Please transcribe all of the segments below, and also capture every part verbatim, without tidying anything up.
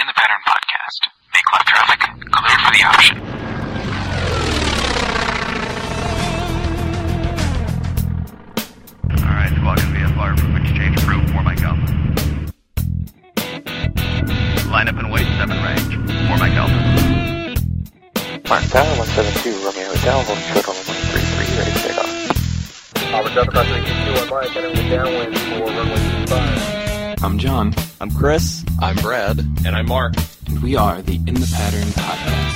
In the Pattern Podcast. Make left traffic clear for the option. Alright, welcome to V F R from Exchange Approved for my Alpha. Line up and wait, seven range. For my Alpha. Mark Tower, one seven two, Romeo Hotel, hold short on one three three, ready to take off. Albert Delta Cross three two on Mike, entering the downwind for runway two five. I'm John. I'm Chris. I'm Brad. And I'm Mark. And we are the In the Pattern Podcast.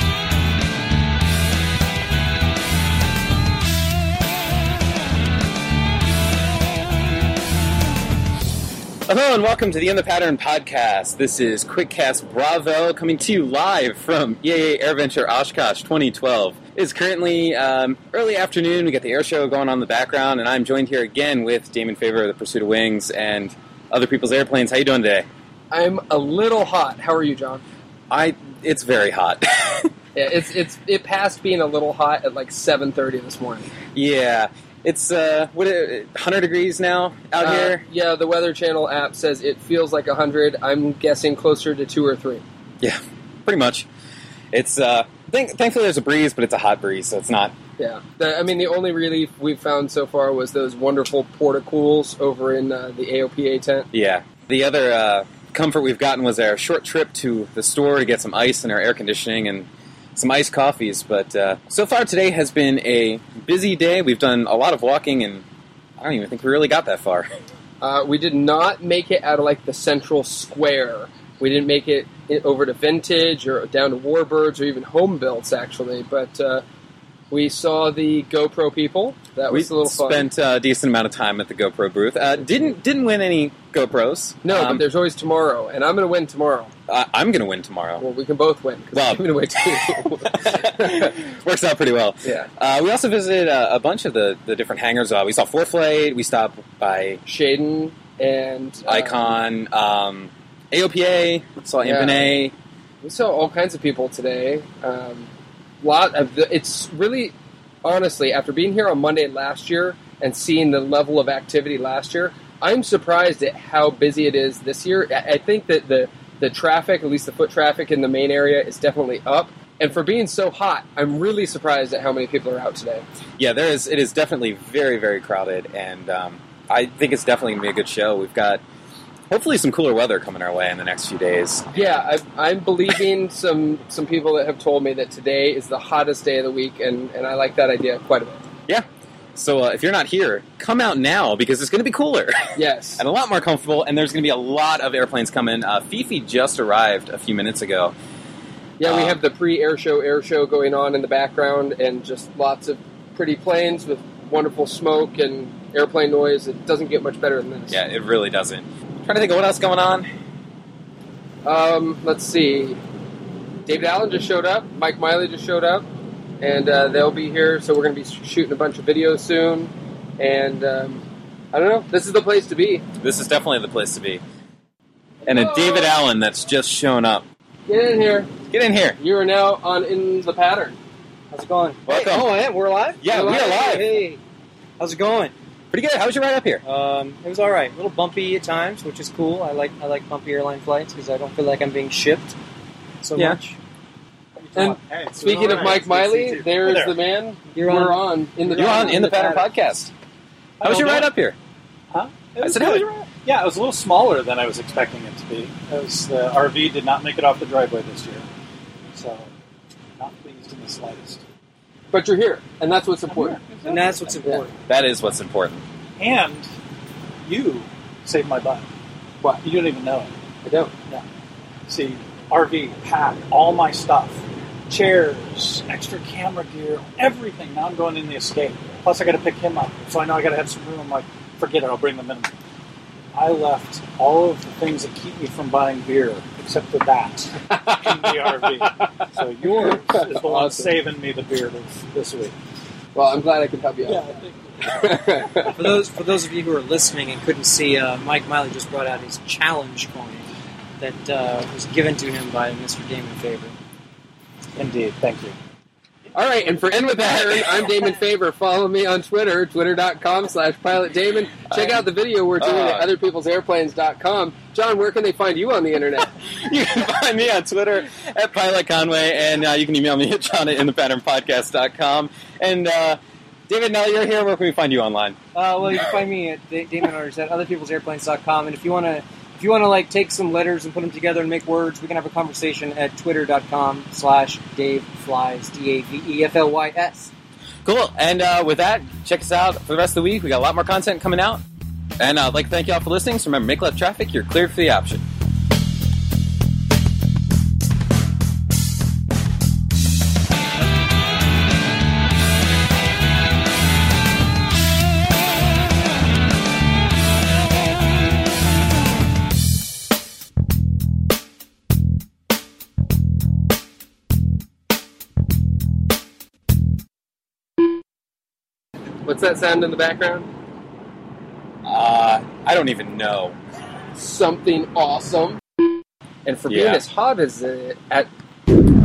Hello and welcome to the In the Pattern Podcast. This is QuickCast Bravo coming to you live from E A A AirVenture Oshkosh twenty twelve. It's currently um, early afternoon. We got the air show going on in the background, and I'm joined here again with Damon Favor of the Pursuit of Wings and other people's airplanes. How you doing today? I'm a little hot. How are you, John? I. It's very hot. Yeah, it's it's it passed being a little hot at like seven thirty this morning. Yeah, it's uh, what one hundred degrees now out uh, here. Yeah, the Weather Channel app says it feels like one hundred. I'm guessing closer to two or three. Yeah, pretty much. It's uh, th- thankfully there's a breeze, but it's a hot breeze, so it's not. Yeah, the, I mean the only relief we've found so far was those wonderful porta-cools over in uh, the A O P A tent. Yeah, the other uh, comfort we've gotten was our short trip to the store to get some ice and our air conditioning and some iced coffees. But uh, so far today has been a busy day. We've done a lot of walking, and I don't even think we really got that far. Uh, we did not make it out of like the central square. We didn't make it over to Vintage or down to Warbirds or even Home Builds, actually. But uh, we saw the GoPro people. That was we a little fun. We spent a decent amount of time at the GoPro booth. Uh, didn't didn't win any GoPros. No, um, but there's always tomorrow, and I'm going to win tomorrow. Uh, I'm going to win tomorrow. Well, we can both win, because well, I'm giving away two. Works out pretty well. Yeah. Uh, we also visited uh, a bunch of the, the different hangars. Uh, we saw Four Flight. We stopped by Shaden and uh, Icon, um, A O P A. Saw yeah. Impene. We saw all kinds of people today. Um, lot of the, it's really, honestly, after being here on Monday last year and seeing the level of activity last year, I'm surprised at how busy it is this year. I, I think that the the traffic, at least the foot traffic in the main area, is definitely up. And for being so hot, I'm really surprised at how many people are out today. Yeah, there is. It is definitely very, very crowded, and um, I think it's definitely going to be a good show. We've got hopefully some cooler weather coming our way in the next few days. Yeah, I've, I'm believing some some people that have told me that today is the hottest day of the week, and, and I like that idea quite a bit. Yeah. So uh, if you're not here, come out now because it's going to be cooler. Yes. And a lot more comfortable, and there's going to be a lot of airplanes coming. Uh, Fifi just arrived a few minutes ago. Yeah, we um, have the pre-air show, air show going on in the background, and just lots of pretty planes with wonderful smoke and airplane noise. It doesn't get much better than this. Yeah, it really doesn't. I'm trying to think of what else is going on. Um, let's see. David Allen just showed up. Mike Miley just showed up. And uh, they'll be here, so we're going to be shooting a bunch of videos soon. And, um, I don't know, this is the place to be. This is definitely the place to be. And a David Allen that's just shown up. Get in here. Get in here. You are now on In the Pattern. How's it going? Welcome. Hey, oh, yeah, we're live? Yeah, We're we are live. Hey, how's it going? Pretty good. How was your ride up here? Um, it was all right. A little bumpy at times, which is cool. I like I like bumpy airline flights because I don't feel like I'm being shipped so Yeah. much. And Hey, speaking of Mike Miley, there's there. the man. You're we're on. on In the You're on in In the the Pattern Pattern. Podcast. How was your ride up here? Huh? It I was said, how was good. your ride? Yeah, it was a little smaller than I was expecting it to be. It was, the R V did not make it off the driveway this year. So, not pleased in the slightest. But you're here, and that's what's important. And that's what's important. That is what's important. And you saved my butt. What? You don't even know it. I don't. Yeah. See, R V, packed, all my stuff. Chairs, extra camera gear, everything. Now I'm going in the Escape. Plus I got to pick him up. So I know I got to have some room. I'm like, forget it, I'll bring them in. I left all of the things that keep me from buying beer, except for that, in the R V. So yours is the one Awesome. saving me the beer this, this week. Well, I'm glad I could help you out. Yeah, I think For those for those of you who are listening and couldn't see, uh, Mike Miley just brought out his challenge coin that uh, was given to him by Mister Damon Favor. Indeed, thank you. All right, and for In the Pattern, I'm Damon Faber. Follow me on Twitter, twitter.com slash Pilot Damon. Check out the video we're doing Uh. at other people's airplanes dot com. John, where can they find you on the internet? You can find me on Twitter at Pilot Conway, and uh, you can email me at john at in the pattern podcast dot com. And uh, David, now that you're here, where can we find you online? Uh, well, you can find me at Da- Damon Orders at other people's airplanes dot com, and if you want to, if you want to like take some letters and put them together and make words, we can have a conversation at twitter.com slash Dave Flies, D A V E F L Y S. Cool. And uh, with that, check us out for the rest of the week. We got a lot more content coming out. And uh, I'd like to thank you all for listening. So remember, make left traffic. You're cleared for the option. What's that sound in the background? Uh, I don't even know. Something awesome. And for being Yeah. as hot as it at